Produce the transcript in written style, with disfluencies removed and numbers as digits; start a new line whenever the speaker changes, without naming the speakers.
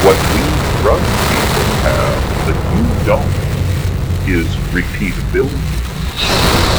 What we drug people have that you don't is repeatability.